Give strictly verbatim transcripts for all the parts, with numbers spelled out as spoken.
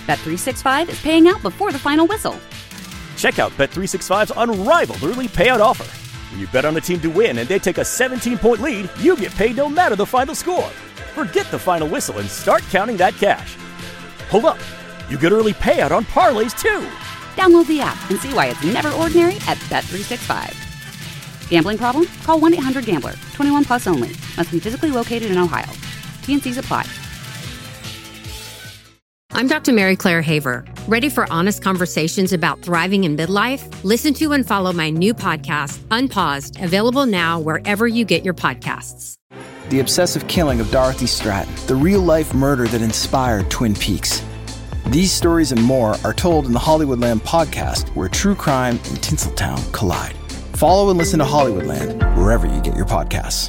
Bet three sixty-five is paying out before the final whistle. Check out Bet three sixty-five's unrivaled early payout offer. When you bet on a team to win and they take a seventeen-point lead, you get paid no matter the final score. Forget the final whistle and start counting that cash. Hold up. You get early payout on parlays, too. Download the app and see why it's never ordinary at Bet three sixty-five. Gambling problem? Call one eight hundred gambler. twenty-one plus only. Must be physically located in Ohio. T N Cs apply. I'm Doctor Mary Claire Haver. Ready for honest conversations about thriving in midlife? Listen to and follow my new podcast, Unpaused, available now wherever you get your podcasts. The obsessive killing of Dorothy Stratton, the real-life murder that inspired Twin Peaks. These stories and more are told in the Hollywoodland podcast, where true crime and Tinseltown collide. Follow and listen to Hollywoodland wherever you get your podcasts.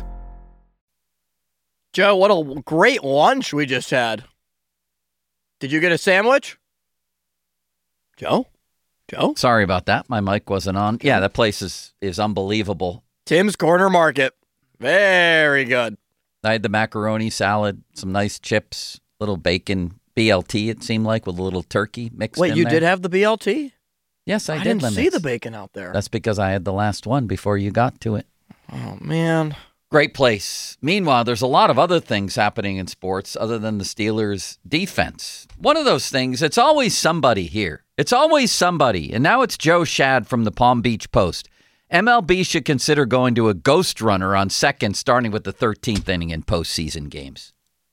Joe, what a great lunch we just had. Did you get a sandwich? Joe? Joe? Sorry about that. My mic wasn't on. Yeah, that place is, is unbelievable. Tim's Corner Market. Very good. I had the macaroni salad, some nice chips, little bacon, B L T, it seemed like, with a little turkey mixed Wait, in you there. did have the B L T? Yes, I, I did. didn't Limits. see the bacon out there. That's because I had the last one before you got to it. Oh, man. Great place. Meanwhile, there's a lot of other things happening in sports other than the Steelers' defense. One of those things, it's always somebody here. It's always somebody. And now it's Joe Shad from the Palm Beach Post. M L B should consider going to a ghost runner on second, starting with the thirteenth inning in postseason games.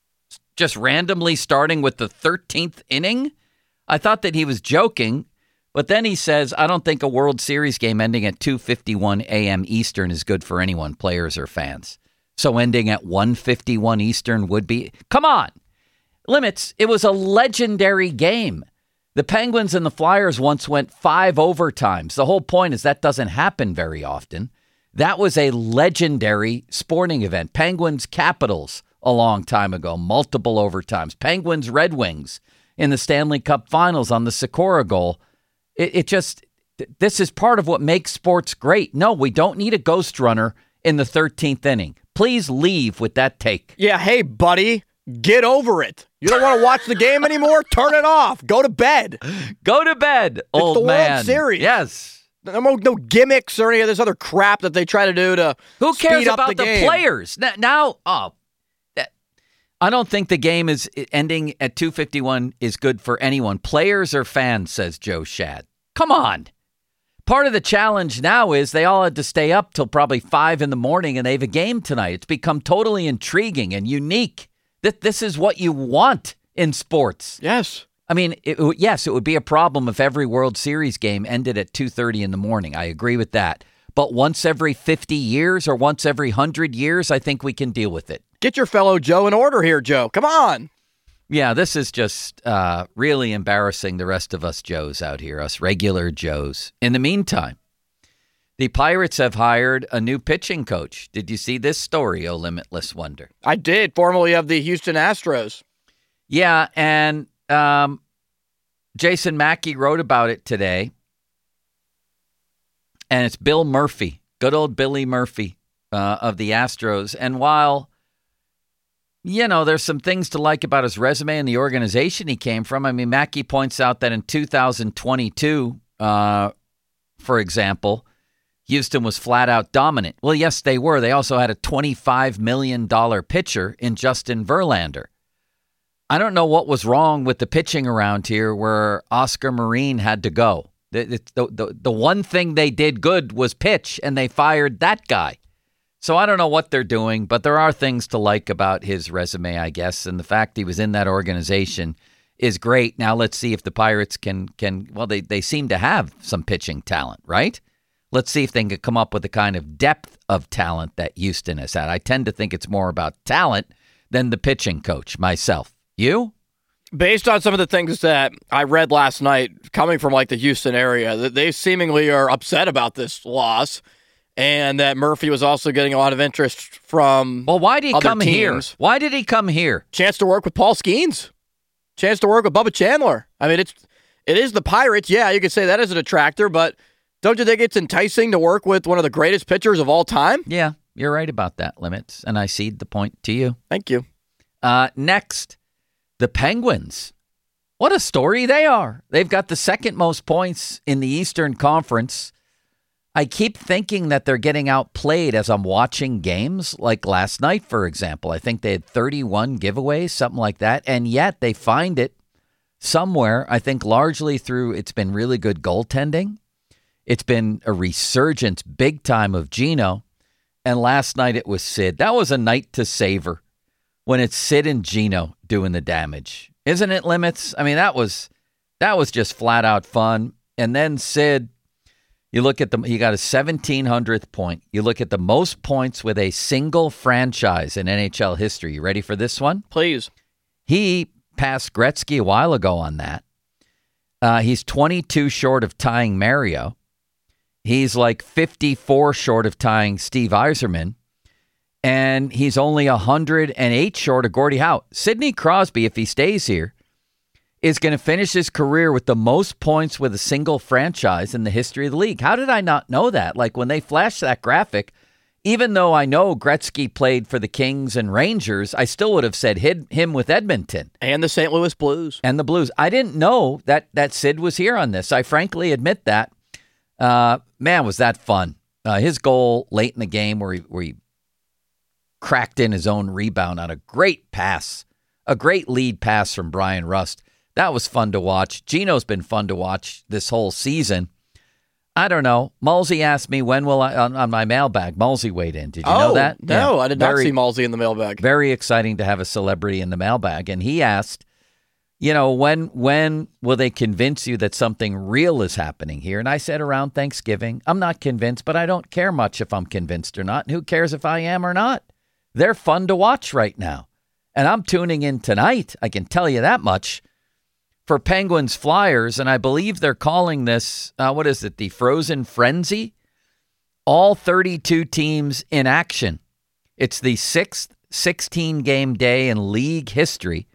Just randomly starting with the thirteenth inning? I thought that he was joking, but then he says, I don't think a World Series game ending at two fifty-one a.m. Eastern is good for anyone, players or fans. So ending at one fifty-one Eastern would be... Come on! Limits, it was a legendary game. The Penguins and the Flyers once went five overtimes. The whole point is that doesn't happen very often. That was a legendary sporting event. Penguins Capitals a long time ago, multiple overtimes. Penguins Red Wings in the Stanley Cup Finals on the Sikora goal. It, it just, this is part of what makes sports great. No, we don't need a ghost runner in the thirteenth inning. Please leave with that take. Yeah, hey, buddy, get over it. You don't want to watch the game anymore? Turn it off. Go to bed. Go to bed, it's old the man. World Series. Yes. No, no gimmicks or any of this other crap that they try to do to Who cares speed up about the, the, game. players? Now, now oh, that, I don't think the game is ending at two fifty-one is good for anyone. Players or fans, says Joe Shad. Come on. Part of the challenge now is they all had to stay up till probably five in the morning and they have a game tonight. It's become totally intriguing and unique. That this is what you want in sports. Yes. I mean, it, yes, it would be a problem if every World Series game ended at two thirty in the morning. I agree with that. But once every fifty years or once every one hundred years, I think we can deal with it. Get your fellow Joe in order here, Joe. Come on. Yeah, this is just uh, really embarrassing the rest of us Joes out here, us regular Joes. In the meantime, the Pirates have hired a new pitching coach. Did you see this story, oh Limitless Wonder? I did, formerly of the Houston Astros. Yeah, and um, Jason Mackey wrote about it today. And it's Bill Murphy, good old Billy Murphy uh, of the Astros. And while, you know, there's some things to like about his resume and the organization he came from. I mean, Mackey points out that in two thousand twenty-two, uh, for example, Houston was flat out dominant. Well, yes, they were. They also had a twenty-five million dollars pitcher in Justin Verlander. I don't know what was wrong with the pitching around here where Oscar Marin had to go. The, the, the, the one thing they did good was pitch, and they fired that guy. So I don't know what they're doing, but there are things to like about his resume, I guess, and the fact he was in that organization is great. Now let's see if the Pirates can, can well, they, they seem to have some pitching talent, right? Let's see if they can come up with the kind of depth of talent that Houston has had. I tend to think it's more about talent than the pitching coach myself. You? Based on some of the things that I read last night coming from like the Houston area, that they seemingly are upset about this loss, and that Murphy was also getting a lot of interest from Well, why did he other come teams. here? Why did he come here? Chance to work with Paul Skeens. Chance to work with Bubba Chandler. I mean, it's it is the Pirates. Yeah, you could say that is a detractor, but don't you think it's enticing to work with one of the greatest pitchers of all time? Yeah, you're right about that, Limits, and I cede the point to you. Thank you. Uh, next, the Penguins. What a story they are. They've got the second most points in the Eastern Conference. I keep thinking that they're getting outplayed as I'm watching games, like last night, for example. I think they had thirty-one giveaways, something like that, and yet they find it somewhere, I think largely through it's been really good goaltending. It's been a resurgence big time of Gino, and last night it was Sid. That was a night to savor when it's Sid and Gino doing the damage. Isn't it, Limits? I mean, that was that was just flat out fun. And then Sid, you look at the, he got a seventeen hundredth point. You look at the most points with a single franchise in N H L history. You ready for this one? Please. He passed Gretzky a while ago on that. Uh, he's twenty-two short of tying Mario. He's like fifty-four short of tying Steve Yzerman. And he's only one hundred eight short of Gordie Howe. Sidney Crosby, if he stays here, is going to finish his career with the most points with a single franchise in the history of the league. How did I not know that? Like when they flashed that graphic, even though I know Gretzky played for the Kings and Rangers, I still would have said hid him with Edmonton. And the Saint Louis Blues. And the Blues. I didn't know that, that Sid was here on this. I frankly admit that. Uh, man, was that fun. Uh, his goal late in the game where he, where he cracked in his own rebound on a great pass, a great lead pass from Brian Rust. That was fun to watch. Gino's been fun to watch this whole season. I don't know. Mulsey asked me when will I, on, on my mailbag, Mulsey weighed in. Did you oh, know that? No, yeah. I did very, not see Mulsey in the mailbag. Very exciting to have a celebrity in the mailbag. And he asked, you know, when when will they convince you that something real is happening here? And I said around Thanksgiving. I'm not convinced, but I don't care much if I'm convinced or not. And who cares if I am or not? They're fun to watch right now. And I'm tuning in tonight, I can tell you that much, for Penguins Flyers. And I believe they're calling this, uh, what is it, the Frozen Frenzy? All thirty-two teams in action. It's the sixth sixteen-game day in league history.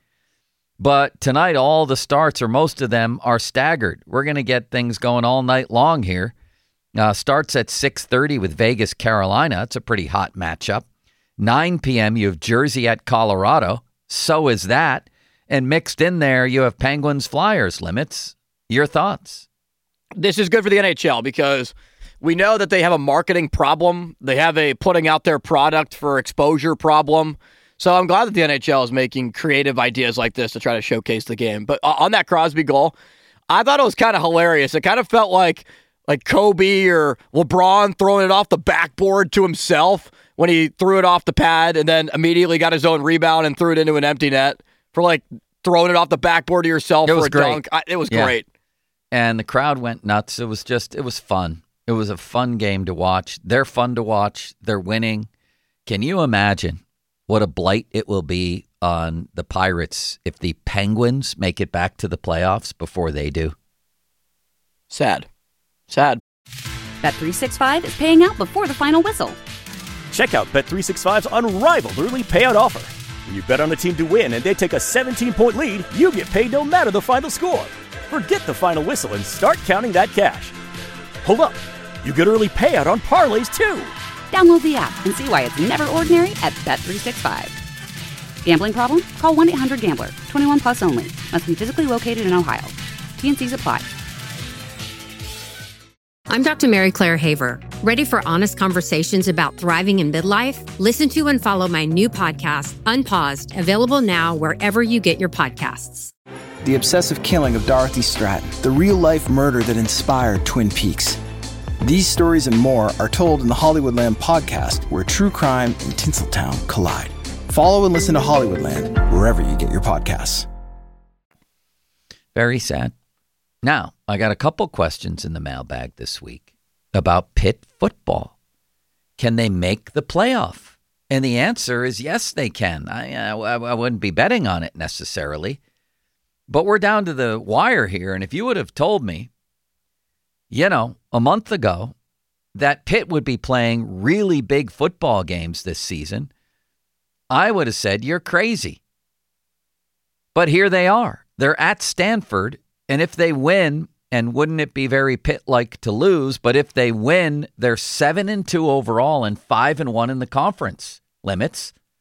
But tonight, all the starts, or most of them, are staggered. We're going to get things going all night long here. Uh, starts at six thirty with Vegas, Carolina. It's a pretty hot matchup. nine p.m., you have Jersey at Colorado. So is that. And mixed in there, you have Penguins Flyers. Limits. Your thoughts? This is good for the N H L because we know that they have a marketing problem. They have a putting out their product for exposure problem. So I'm glad that the N H L is making creative ideas like this to try to showcase the game. But on that Crosby goal, I thought it was kind of hilarious. It kind of felt like like Kobe or LeBron throwing it off the backboard to himself when he threw it off the pad and then immediately got his own rebound and threw it into an empty net for like throwing it off the backboard to yourself it for was a great. dunk. I, it was yeah. great. And the crowd went nuts. It was just, it was fun. It was a fun game to watch. They're fun to watch. They're winning. Can you imagine what a blight it will be on the Pirates if the Penguins make it back to the playoffs before they do? Sad. Sad. Bet three sixty-five is paying out before the final whistle. Check out Bet three sixty-five's unrivaled early payout offer. When you bet on a team to win and they take a seventeen-point lead, you get paid no matter the final score. Forget the final whistle and start counting that cash. Hold up. You get early payout on parlays, too. Download the app and see why it's never ordinary at Bet three sixty-five. Gambling problem? Call one eight hundred gambler. twenty-one plus only. Must be physically located in Ohio. T N Cs apply. I'm Doctor Mary Claire Haver. Ready for honest conversations about thriving in midlife? Listen to and follow my new podcast, Unpaused, available now wherever you get your podcasts. The obsessive killing of Dorothy Stratton, the real-life murder that inspired Twin Peaks. These stories and more are told in the Hollywoodland podcast, where true crime and Tinseltown collide. Follow and listen to Hollywoodland wherever you get your podcasts. Very sad. Now, I got a couple questions in the mailbag this week about Pitt football. Can they make the playoff? And the answer is yes, they can. I, I, I wouldn't be betting on it necessarily. But we're down to the wire here. And if you would have told me, you know, a month ago that Pitt would be playing really big football games this season, I would have said you're crazy. But here they are. They're at Stanford. And if they win, and wouldn't it be very Pitt-like to lose, but if they win, they're seven and two overall and five and one in the conference. Limits.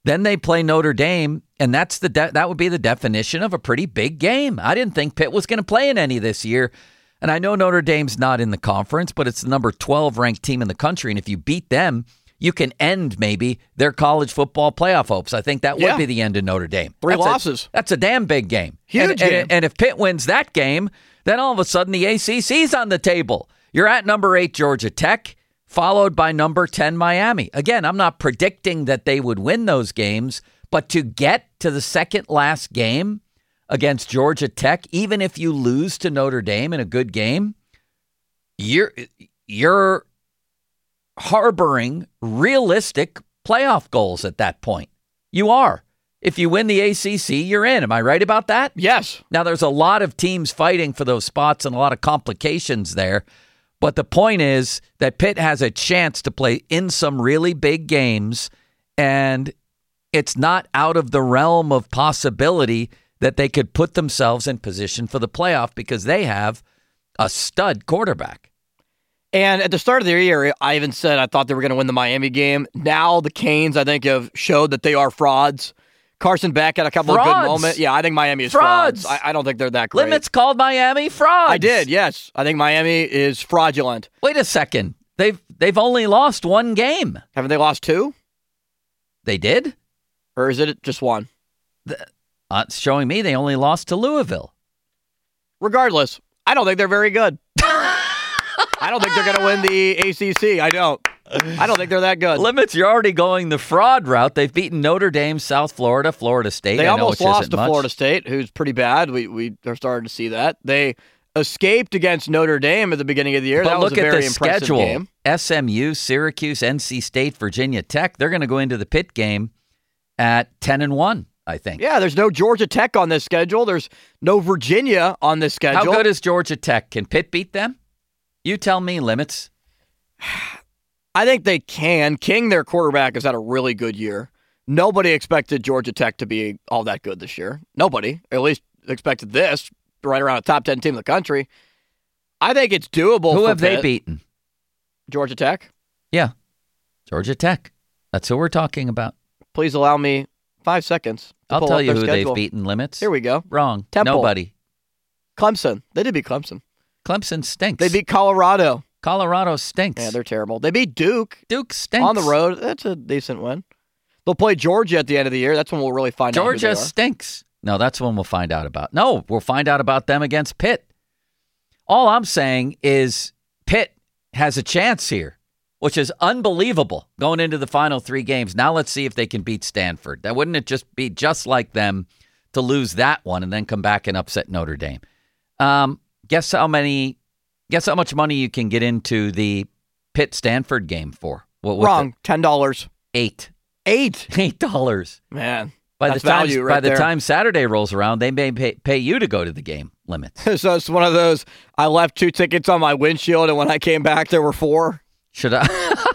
Then they play Notre Dame, and that's the de- that would be the definition of a pretty big game. I didn't think Pitt was going to play in any this year. And I know Notre Dame's not in the conference, but it's the number twelve ranked team in the country. And if you beat them, you can end maybe their college football playoff hopes. I think that would yeah. be the end of Notre Dame. Three that's losses. A, that's a damn big game. Huge and, game. And, and if Pitt wins that game, then all of a sudden the A C C's on the table. You're at number eight, Georgia Tech, followed by number ten, Miami. Again, I'm not predicting that they would win those games, but to get to the second last game against Georgia Tech, even if you lose to Notre Dame in a good game, you're you're harboring realistic playoff goals at that point. You are. If you win the A C C, you're in. Am I right about that? Yes. Now, there's a lot of teams fighting for those spots and a lot of complications there. But the point is that Pitt has a chance to play in some really big games, and it's not out of the realm of possibility that they could put themselves in position for the playoff because they have a stud quarterback. And at the start of the year, I even said I thought they were going to win the Miami game. Now the Canes, I think, have showed that they are frauds. Carson Beck had a couple frauds. of good moments. Yeah, I think Miami is frauds. frauds. I, I don't think they're that great. Limits called Miami frauds. I did, yes. I think Miami is fraudulent. Wait a second. They've they've only lost one game. Haven't they lost two? They did? Or is it just one? The, uh, it's showing me they only lost to Louisville. Regardless, I don't think they're very good. I don't think they're going to win the A C C. I don't. I don't think they're that good. Limits, you're already going the fraud route. They've beaten Notre Dame, South Florida, Florida State. They I almost know, lost to much. Florida State, who's pretty bad. We we are starting to see that. They escaped against Notre Dame at the beginning of the year. But that look was a at very the impressive schedule. game. S M U, Syracuse, N C State, Virginia Tech. They're going to go into the Pitt game at ten and one, I think. Yeah, there's no Georgia Tech on this schedule. There's no Virginia on this schedule. How good is Georgia Tech? Can Pitt beat them? You tell me, Limits. I think they can. King, their quarterback, has had a really good year. Nobody expected Georgia Tech to be all that good this year. Nobody. At least expected this, right around a top ten team in the country. I think it's doable. Who for have Pitt. they beaten? Georgia Tech? Yeah, Georgia Tech. That's who we're talking about. Please allow me five seconds. I'll pull tell up you their who schedule. they've beaten, Limits. Here we go. Wrong. Temple. Nobody. Clemson. They did beat Clemson. Clemson stinks. They beat Colorado. Colorado stinks. Yeah, they're terrible. They beat Duke. Duke stinks. On the road. That's a decent win. They'll play Georgia at the end of the year. That's when we'll really find Georgia out who they are. stinks. No, that's when we'll find out about. No, we'll find out about them against Pitt. All I'm saying is Pitt has a chance here, which is unbelievable going into the final three games. Now let's see if they can beat Stanford. That wouldn't it just be just like them to lose that one and then come back and upset Notre Dame? Um, guess how many? Guess how much money you can get into the Pitt Stanford game for? What, Wrong. Ten dollars. Eight. Eight. Eight dollars. Man. By That's the time value right by the there. time Saturday rolls around, they may pay, pay you to go to the game. Limits. So it's one of those, I left two tickets on my windshield, and when I came back, there were four. Should I?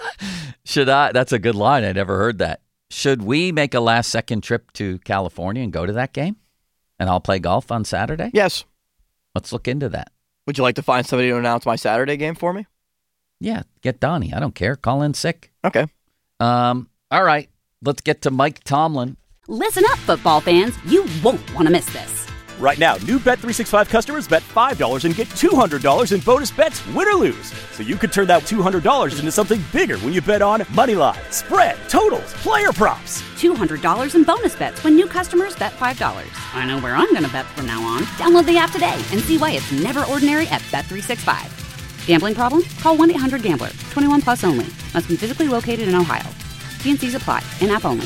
Should I? That's a good line. I never heard that. Should we make a last second trip to California and go to that game? And I'll play golf on Saturday? Yes. Let's look into that. Would you like to find somebody to announce my Saturday game for me? Yeah, get Donnie. I don't care. Call in sick. Okay. Um. All right. Let's get to Mike Tomlin. Listen up, football fans. You won't want to miss this. Right now, new Bet three sixty-five customers bet five dollars and get two hundred dollars in bonus bets, win or lose. So you could turn that two hundred dollars into something bigger when you bet on money line, spread, totals, player props. two hundred dollars in bonus bets when new customers bet five dollars. I know where I'm going to bet from now on. Download the app today and see why it's never ordinary at Bet three sixty-five. Gambling problem? Call one eight hundred gambler. twenty-one plus only. Must be physically located in Ohio. T and C's apply. In-app only.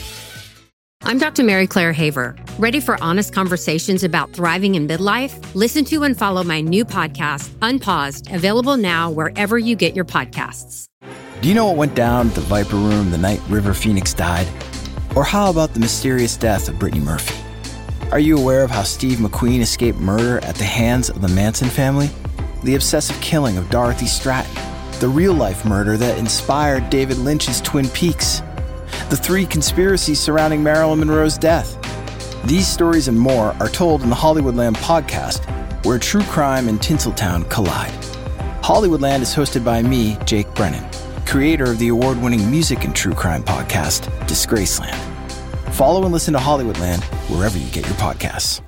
I'm Doctor Mary Claire Haver. Ready for honest conversations about thriving in midlife? Listen to and follow my new podcast, Unpaused, available now wherever you get your podcasts. Do you know what went down at the Viper Room the night River Phoenix died? Or how about the mysterious death of Brittany Murphy? Are you aware of how Steve McQueen escaped murder at the hands of the Manson family? The obsessive killing of Dorothy Stratton? The real-life murder that inspired David Lynch's Twin Peaks? The three conspiracies surrounding Marilyn Monroe's death? These stories and more are told in the Hollywoodland podcast, where true crime and Tinseltown collide. Hollywoodland is hosted by me, Jake Brennan, creator of the award-winning music and true crime podcast, Disgraceland. Follow and listen to Hollywoodland wherever you get your podcasts.